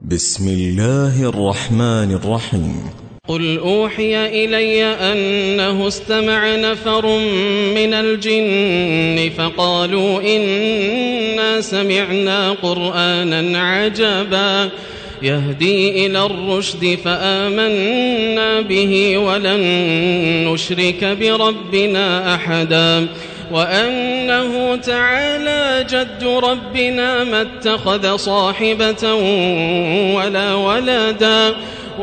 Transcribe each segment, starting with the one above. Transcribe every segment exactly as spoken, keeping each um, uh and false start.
بسم الله الرحمن الرحيم. قل أوحي إلي أنه استمع نفر من الجن فقالوا إنا سمعنا قرآنا عجبا يهدي إلى الرشد فآمنا به ولن نشرك بربنا أحدا وأنه تعالى جد ربنا ما اتخذ صاحبة ولا ولدا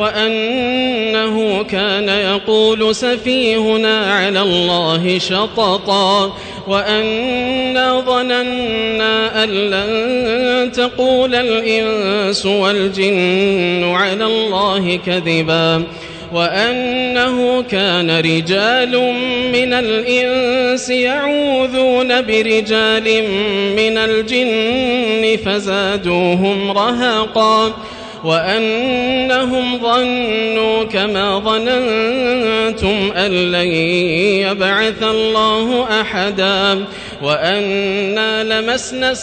وأنه كان يقول سفيهنا على الله شططا وأنا ظننا أن لن تقول الإنس والجن على الله كذبا وأنه كان رجال من الإنس يعوذون برجال من الجن فزادوهم رهقا وأنهم ظنوا كما ظننتم أن لن يبعث الله أحدا وأنا لمسنا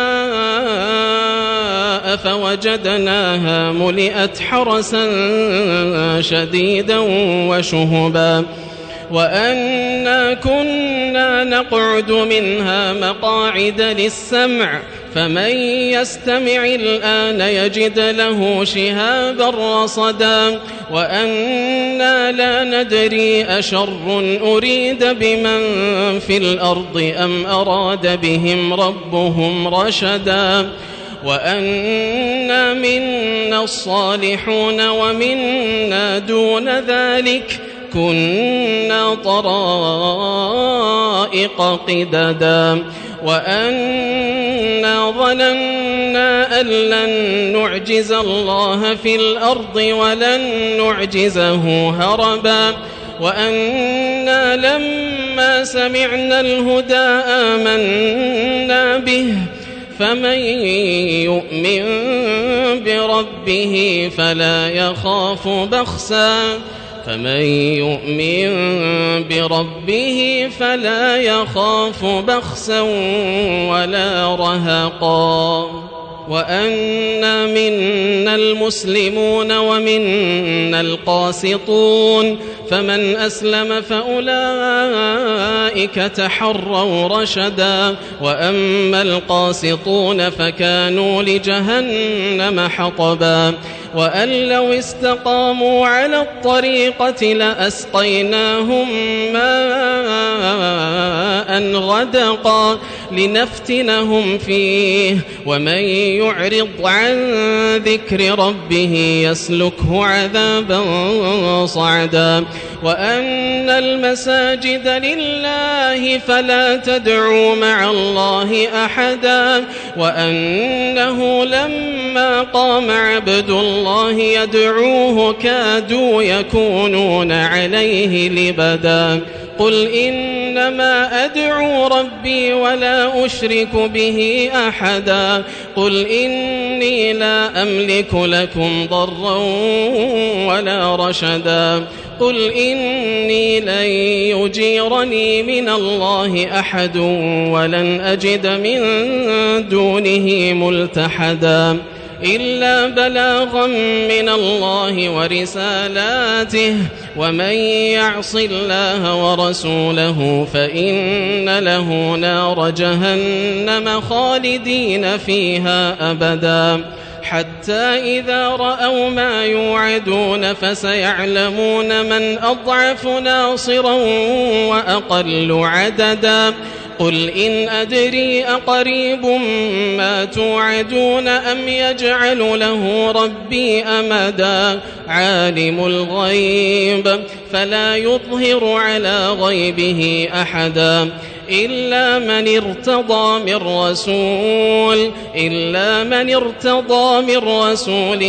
السماء فوجدناها ملئت حرسا شديدا وشهبا وأنا كنا نقعد منها مقاعد للسمع فمن يستمع الآن يجد له شهابا رصدا وأنا لا ندري أشر أريد بمن في الأرض أم أراد بهم ربهم رشدا وأنا منا الصالحون ومنا دون ذلك كنا طرائق قددا وأنا ظننا أن لن نعجز الله في الأرض ولن نعجزه هربا وأنا لما سمعنا الهدى آمنا به فمن يؤمن بربه فلا يخاف بخسا فمن يؤمن بربه فلا يخاف بخسا ولا رهقا وأنا منا المسلمون ومنا القاسطون فمن أسلم فأولئك تحروا رشدا وأما القاسطون فكانوا لجهنم حطبا وأن لو استقاموا على الطريقة لأسقيناهم ماء غدقا لنفتنهم فيه ومن يعرض عن ذكر ربه يسلكه عذابا صعدا وأن المساجد لله فلا تدعوا مع الله أحدا وأنه لما قام عبد الله يدعوه كادوا يكونون عليه لبدا قل إنما أدعو ربي ولا أشرك به أحدا قل إني لا أملك لكم ضرا ولا رشدا قل إني لن يجيرني من الله أحد ولن أجد من دونه ملتحدا إلا بلاغا من الله ورسالاته ومن يعص الله ورسوله فإن له نار جهنم خالدين فيها أبدا حتى إذا رأوا ما يوعدون فسيعلمون من أضعف ناصرا وأقل عددا قل إن أدري أقريب ما توعدون أم يجعل له ربي أمدا عالم الغيب فلا يظهر على غيبه أحدا إلا من ارتضى من رسول إلا من ارتضى من رسول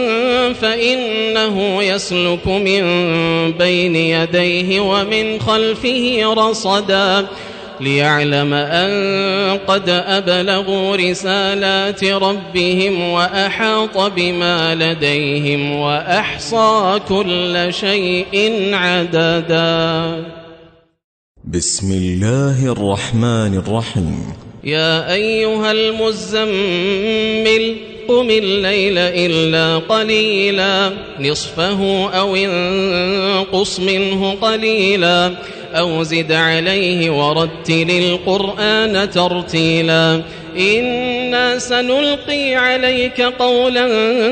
فإنه يسلك من بين يديه ومن خلفه رصدا ليعلم أن قد أبلغوا رسالات ربهم وأحاط بما لديهم وأحصى كل شيء عددا. بسم الله الرحمن الرحيم. يا أيها المزمل قم الليل إلا قليلا نصفه أو انقص منه قليلا أو زد عليه ورتل القرآن ترتيلا إنا سنلقي عليك قولا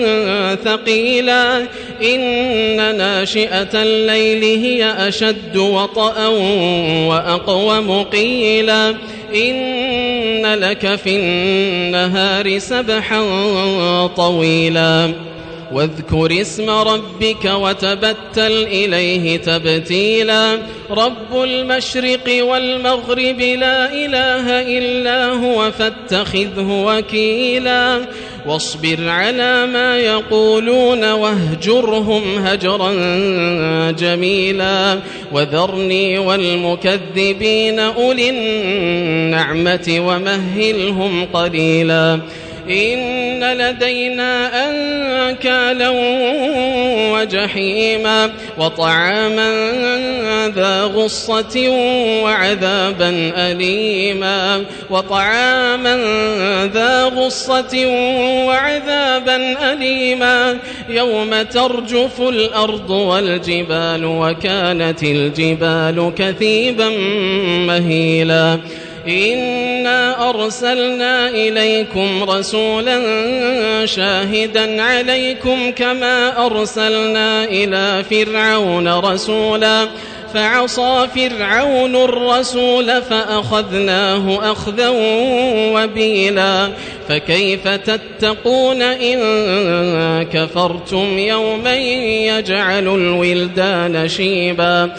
ثقيلا إن ناشئة الليل هي أشد وطئا وأقوم قيلا إن لك في النهار سبحا طويلا واذكر اسم ربك وتبتل إليه تبتيلا رب المشرق والمغرب لا إله إلا هو فاتخذه وكيلا واصبر على ما يقولون واهجرهم هجرا جميلا وذرني والمكذبين أولي النعمة ومهلهم قليلا إن لدينا أنكالا وجحيما وطعاما ذا غصة وعذابا أليما وطعاما ذا غصة وعذابا أليما يوم ترجف الأرض والجبال وكانت الجبال كثيبا مهيلا إنا أرسلنا إليكم رسولا شاهدا عليكم كما أرسلنا إلى فرعون رسولا فعصى فرعون الرسول فأخذناه أخذا وبيلا فكيف تتقون إن كفرتم يوما يجعل الولدان شيبا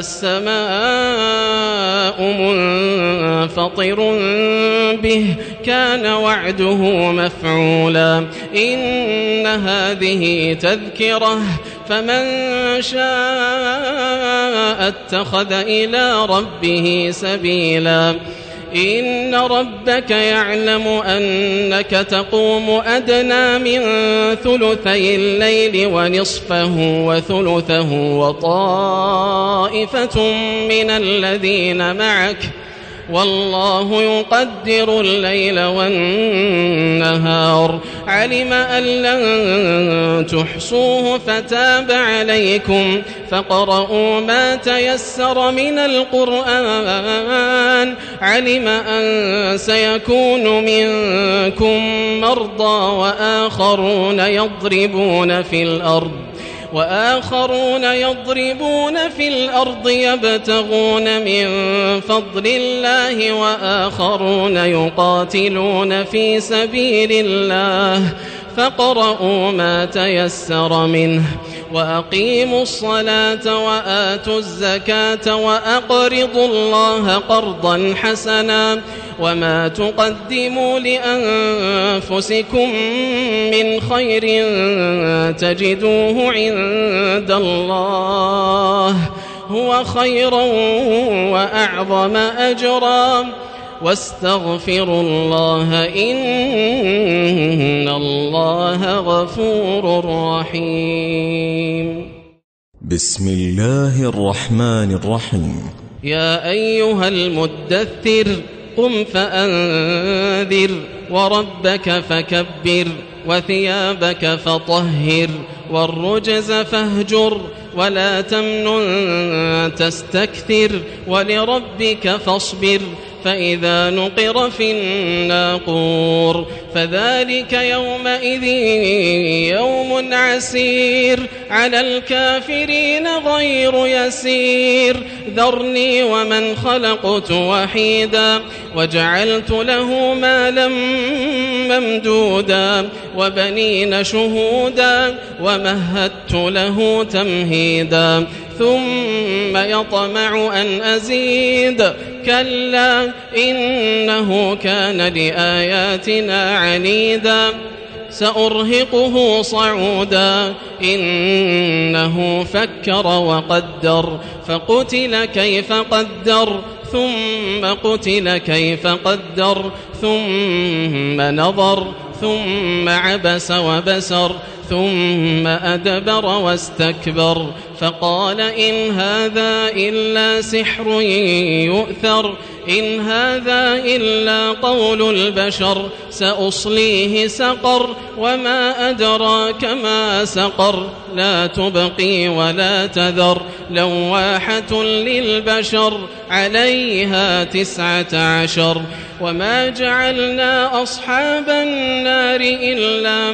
السماء منفطر به كان وعده مفعولا إن هذه تذكرة فمن شاء اتخذ إلى ربه سبيلا إن ربك يعلم أنك تقوم أدنى من ثلثي الليل ونصفه وثلثه وطائفة من الذين معك والله يقدر الليل والنهار علم أن لن تحصوه فتاب عليكم فاقرؤوا ما تيسر من القرآن علم أن سيكون منكم مرضى وآخرون يضربون في الأرض وآخرون يضربون في الأرض يبتغون من فضل الله وآخرون يقاتلون في سبيل الله فاقرؤوا ما تيسر منه وأقيموا الصلاة وآتوا الزكاة وأقرضوا الله قرضا حسنا وما تقدموا لأنفسكم من خير تجدوه عند الله هو خيرا وأعظم أجرا واستغفروا الله إن الله غفور رحيم بسم الله الرحمن الرحيم يا أيها المدثر قم فأنذر وربك فكبر وثيابك فطهر والرجز فاهجر ولا تمنن تستكثر ولربك فاصبر فإذا نقر في الناقور فذلك يومئذ يوم عسير على الكافرين غير يسير ذرني ومن خلقت وحيدا وجعلت له مالا ممدودا وبنين شهودا ومهدت له تمهيدا ثم يطمع أن أزيد كلا إنه كان لآياتنا عنيدا سأرهقه صعودا إنه فكر وقدر فقتل كيف قدر ثم قتل كيف قدر ثم نظر ثم عبس وبسر ثم أدبر واستكبر فقال إن هذا إلا سحر يؤثر إن هذا إلا قول البشر سأصليه سقر وما أدراك ما سقر لا تبقي ولا تذر لواحة للبشر عليها تسعة عشر وما جعلنا أصحاب النار إلا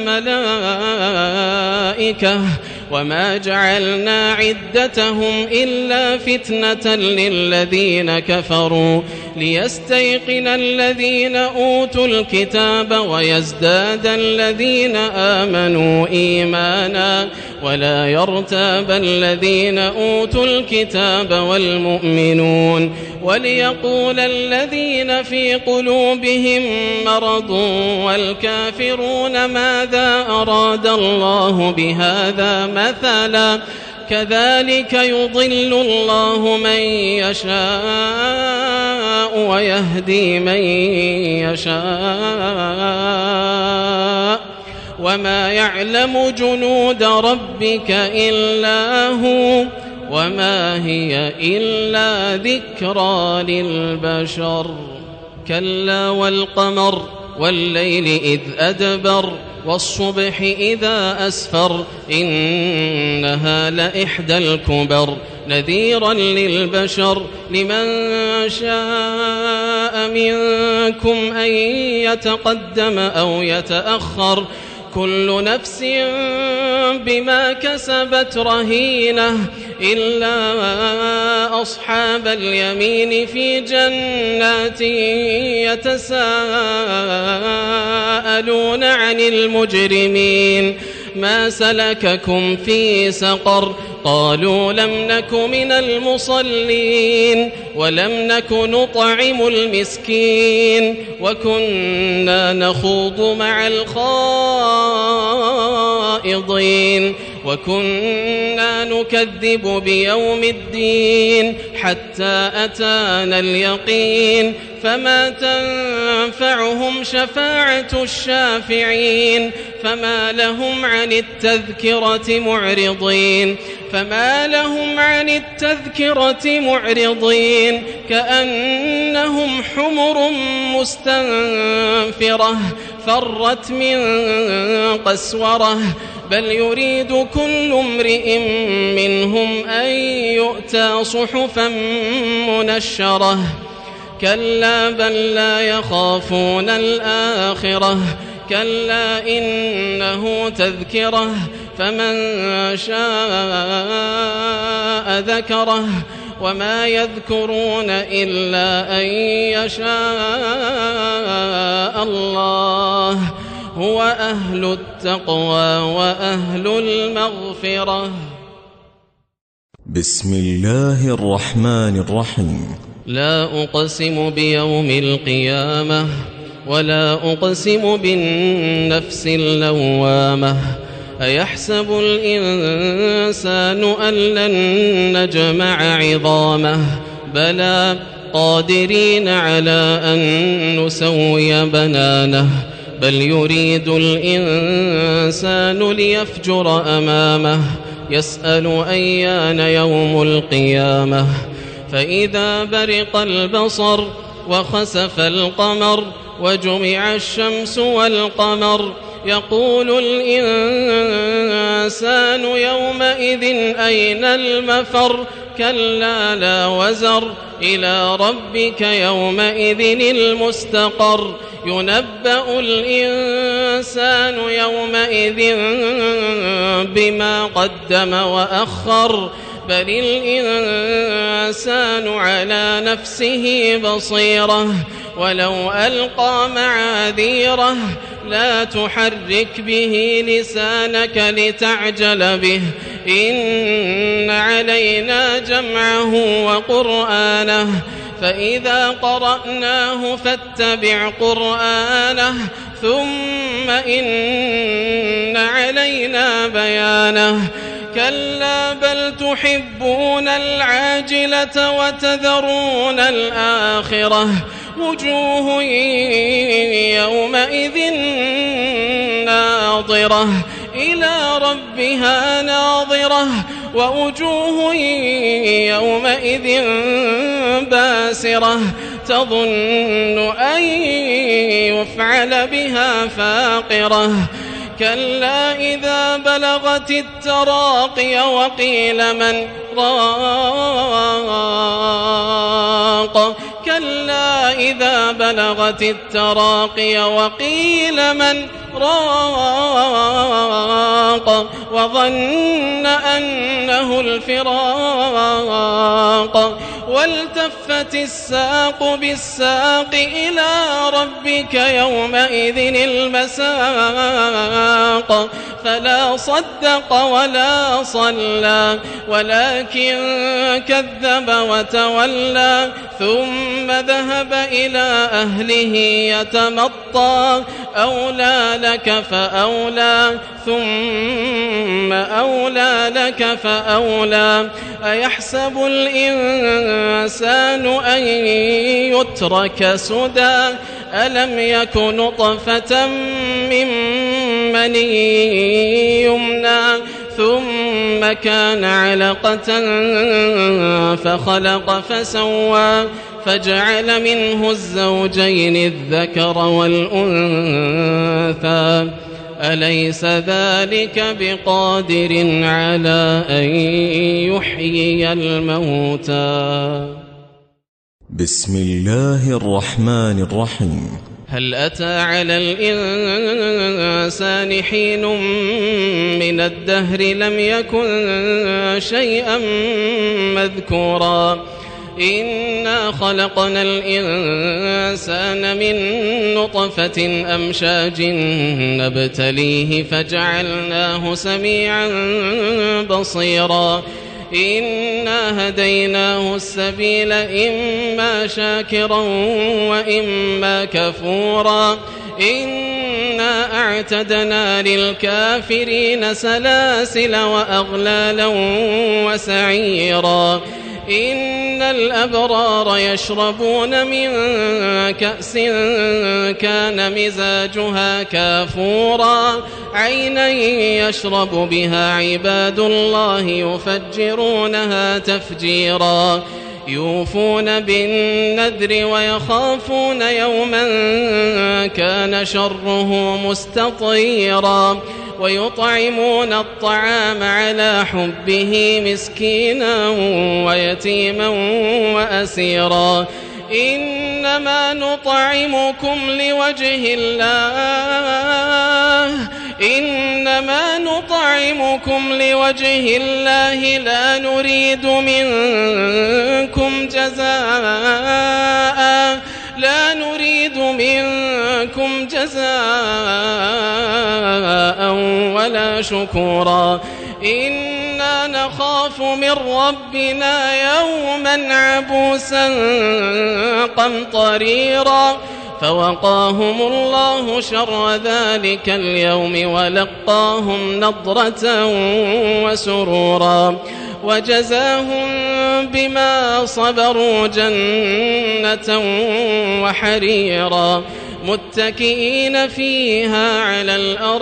ملائكة وما جعلنا عدتهم إلا فتنة للذين كفروا ليستيقن الذين أوتوا الكتاب ويزداد الذين آمنوا إيمانا ولا يرتاب الذين أوتوا الكتاب والمؤمنون وليقول الذين في قلوبهم مرض والكافرون ماذا أراد الله بهذا مثلا كذلك يضل الله من يشاء ويهدي من يشاء وما يعلم جنود ربك إلا هو وما هي إلا ذكرى للبشر كلا والقمر والليل إذ أدبر والصبح إذا أسفر إنها لإحدى الكبر نذيرا للبشر لمن شاء منكم أن يتقدم أو يتأخر كل نفس بما كسبت رهينة إلا أصحاب اليمين في جنات يتساءلون عن المجرمين ما سلككم في سقر قالوا لم نك من المصلين ولم نك نطعم المسكين وكنا نخوض مع الخائضين وكنا نكذب بيوم الدين حتى أتانا اليقين فما تنفعهم شفاعة الشافعين فما لهم عن التذكرة معرضين فما لهم عن التذكرة معرضين كأنهم حمر مستنفرة فرت من قسورة بل يريد كل امرئ منهم أن يؤتى صحفا منشرة كلا بل لا يخافون الآخرة كلا إنه تذكرة فمن شاء ذكره وما يذكرون إلا أن يشاء الله هو أهل التقوى وأهل المغفرة. بسم الله الرحمن الرحيم. لا أقسم بيوم القيامة ولا أقسم بالنفس اللوامة أيحسب الإنسان أن لن نجمع عظامه بلى قادرين على أن نسوي بنانه بل يريد الإنسان ليفجر أمامه يسأل أيان يوم القيامة فإذا برق البصر وخسف القمر وجمع الشمس والقمر يقول الإنسان يومئذ أين المفر كلا لا وزر إلى ربك يومئذ المستقر ينبأ الإنسان يومئذ بما قدم وأخر بل الإنسان على نفسه بصيرة ولو ألقى معاذيره لا تحرك به لسانك لتعجل به إن علينا جمعه وقرآنه فإذا قرأناه فاتبع قرآنه ثم إن علينا بيانه كلا بل تحبون العاجلة وتذرون الآخرة وجوه يومئذ ناظرة إلى ربها ناظرة ووجوه يومئذ باسرة تظن أن يفعل بها فاقرة كلا إذا بلغت التراقي وقيل من راق كلا إذا بلغت التراقي وقيل من راق وظن أنه الفراق والتفت الساق بالساق إلى ربك يومئذ المساق فلا صدق ولا صلى ولكن كذب وتولى ثم ذهب إلى أهله يتمطى أولى لك فأولى ثم أولى لك فأولى أيحسب الإنسان أن يترك سدى ألم يك نطفة من مني يمنى ثم كان علقة فخلق فسوى فجعل منه الزوجين الذكر والأنثى أليس ذلك بقادر على أن يحيي الموتى بسم الله الرحمن الرحيم هل أتى على الإنسان حين من الدهر لم يكن شيئا مذكورا إنا خلقنا الإنسان من نطفة أمشاج نبتليه فجعلناه سميعا بصيرا إنا هديناه السبيل إما شاكرا وإما كفورا إنا أعتدنا للكافرين سلاسل وأغلالا وسعيرا إن الأبرار يشربون من كأس كان مزاجها كافورا عينا يشرب بها عباد الله يفجرونها تفجيرا يوفون بالنذر ويخافون يوما كان شره مستطيرا ويطعمون الطعام على حبه مسكينا ويتيما وأسيرا إنما نطعمكم لوجه الله إنما نطعمكم لوجه الله لا نريد منكم جزاء لا نريد منكم جزاء ولا شكورا إنا نخاف من ربنا يوما عبوسا قمطريرا فوقاهم الله شر ذلك اليوم ولقاهم نضرة وسرورا وجزاهم بما صبروا جنة وحريرا متكئين فيها على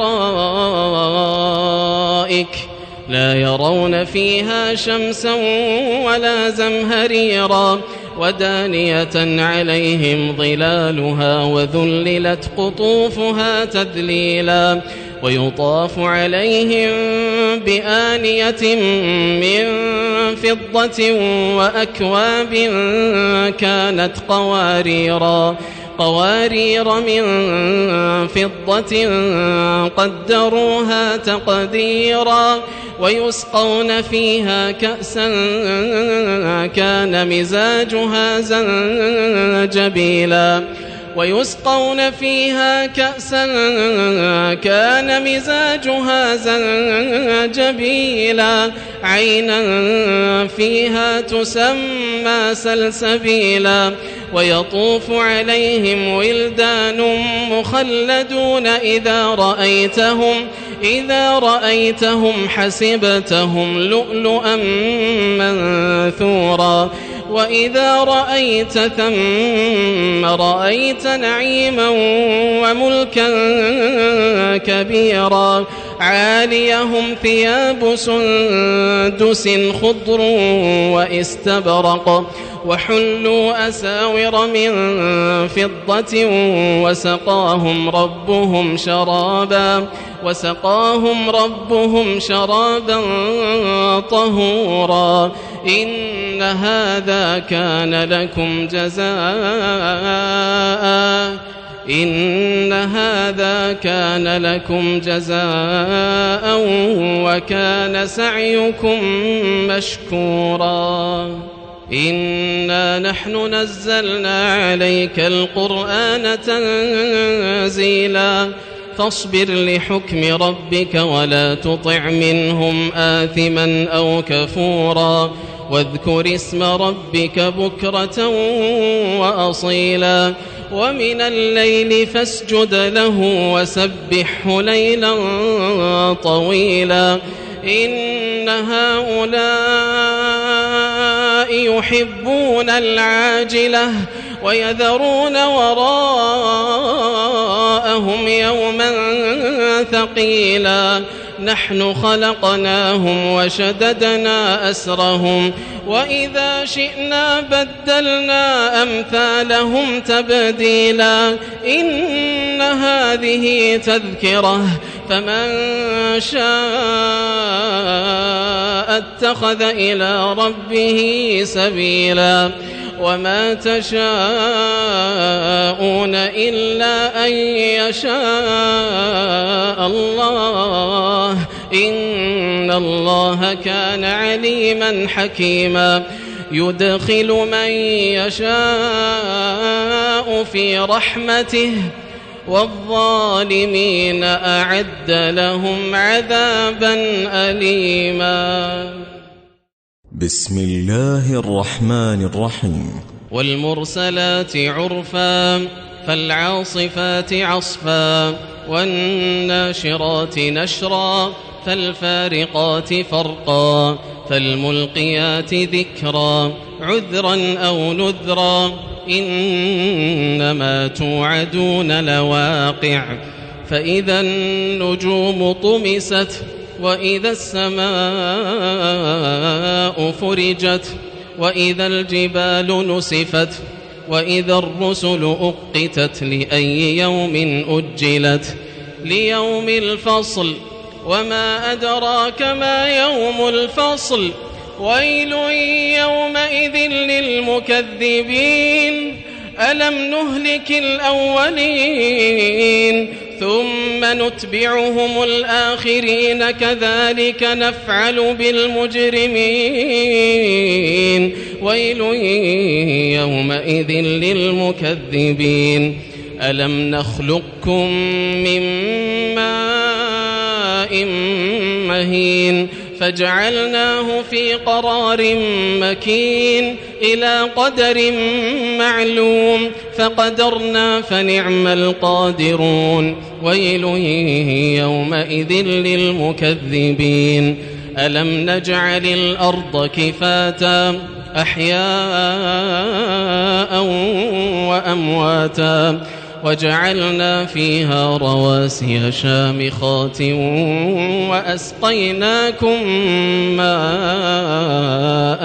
الأرائك لا يرون فيها شمسا ولا زمهريرا ودانية عليهم ظلالها وذللت قطوفها تذليلا ويطاف عليهم بآنية من فضة وأكواب كانت قواريرا قوارير من فضة قدروها تقديرا ويسقون فيها كأسا كان مزاجها زنجبيلا ويسقون فيها كأسا كان مزاجها زنجبيلا عينا فيها تسمى سلسبيلا ويطوف عليهم ولدان مخلدون إذا رأيتهم إذا رأيتهم حسبتهم لؤلؤا منثورا وإذا رأيت ثم رأيت نعيما وملكا كبيرا عاليهم ثياب سندس خضر واستبرق وحلوا أساور من فضة وسقاهم ربهم شرابا وسقاهم ربهم شرابا طهورا إن هذا كان لكم جزاء إن هذا كان لكم جزاء وكان سعيكم مشكورا إنا نحن نزلنا عليك القرآن تنزيلا فاصبر لحكم ربك ولا تطع منهم آثما أو كفورا واذكر اسم ربك بكرة وأصيلا ومن الليل فاسجد له وسبحه ليلا طويلا إن هؤلاء يحبون العاجلة ويذرون وراءهم يوما ثقيلا نحن خلقناهم وشددنا أسرهم وإذا شئنا بدلنا أمثالهم تبديلا إن هذه تذكرة فمن شاء اتخذ إلى ربه سبيلا وما تشاءون إلا أن يشاء الله إن الله كان عليما حكيما يدخل من يشاء في رحمته والظالمين أعد لهم عذابا أليما بسم الله الرحمن الرحيم والمرسلات عرفا فالعاصفات عصفا والناشرات نشرا فالفارقات فرقا فالملقيات ذكرا عذرا أو نذرا إنما توعدون لواقع فإذا النجوم طمست وإذا السماء فرجت وإذا الجبال نسفت وإذا الرسل أقتت لأي يوم أجلت ليوم الفصل وما أدراك ما يوم الفصل ويل يومئذ للمكذبين ألم نهلك الأولين ثم نتبعهم الآخرين كذلك نفعل بالمجرمين ويل يومئذ للمكذبين ألم نخلقكم من ماء مهين فجعلناه في قرار مكين إلى قدر معلوم فقدرنا فنعم القادرون ويل يومئذ للمكذبين ألم نجعل الأرض كفاتا أحياء وأمواتا وجعلنا فيها رواسي شامخات وأسقيناكم ماء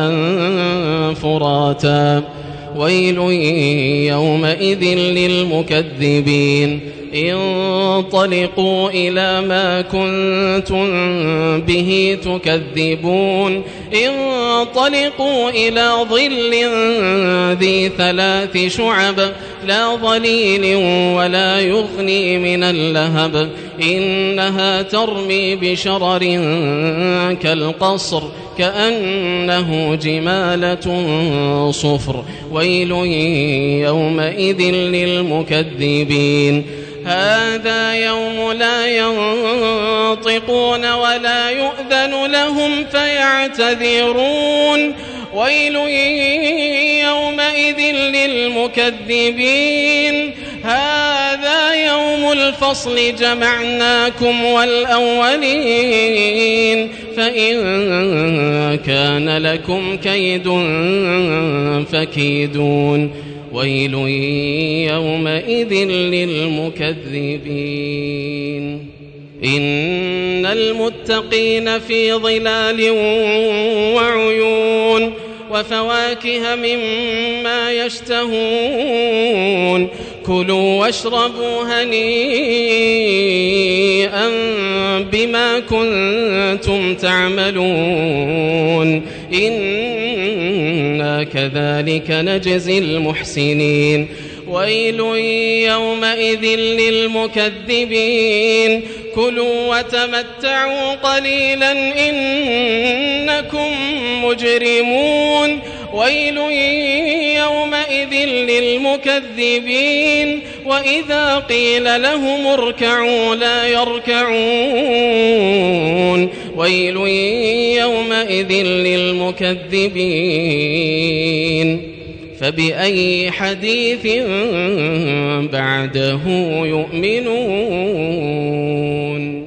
فراتا ويل يومئذ للمكذبين انطلقوا إلى ما كنتم به تكذبون انطلقوا إلى ظل ذي ثلاث شعب لا ظليل ولا يغني من اللهب إنها ترمي بشرر كالقصر كأنه جمالة صفر ويل يومئذ للمكذبين هذا يوم لا ينطقون ولا يؤذن لهم فيعتذرون ويل يومئذ للمكذبين هذا يوم الفصل جمعناكم والأولين فإن كان لكم كيد فكيدون ويل يومئذ للمكذبين إن المتقين في ظلال وعيون وفواكه مما يشتهون كلوا واشربوا هنيئا بما كنتم تعملون إنا كذلك نجزي المحسنين ويل يومئذ للمكذبين كلوا وتمتعوا قليلا إنكم مجرمون ويل يومئذ للمكذبين وإذا قيل لهم اركعوا لا يركعون ويل يومئذ للمكذبين فبأي حديث بعده يؤمنون